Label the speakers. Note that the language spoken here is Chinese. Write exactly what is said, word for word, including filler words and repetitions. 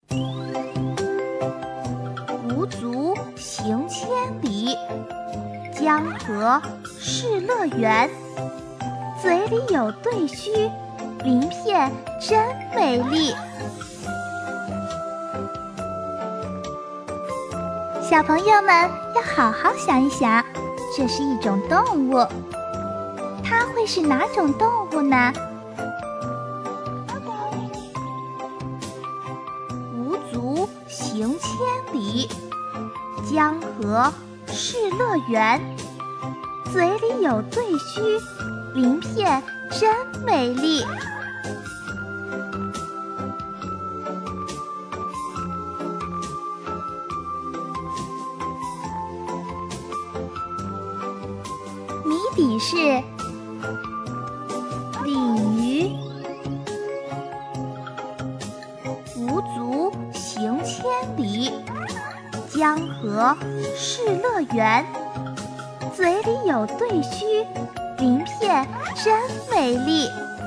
Speaker 1: 无足行千里，江河是乐园。嘴里有对须，鳞片真美丽。小朋友们要好好想一想，这是一种动物，它会是哪种动物呢？无足行千里，江河是乐园。嘴里有对须，鳞片真美丽。谜底是鲤鱼。无足行千里，江河是乐园。嘴里有对须，鳞片真美丽。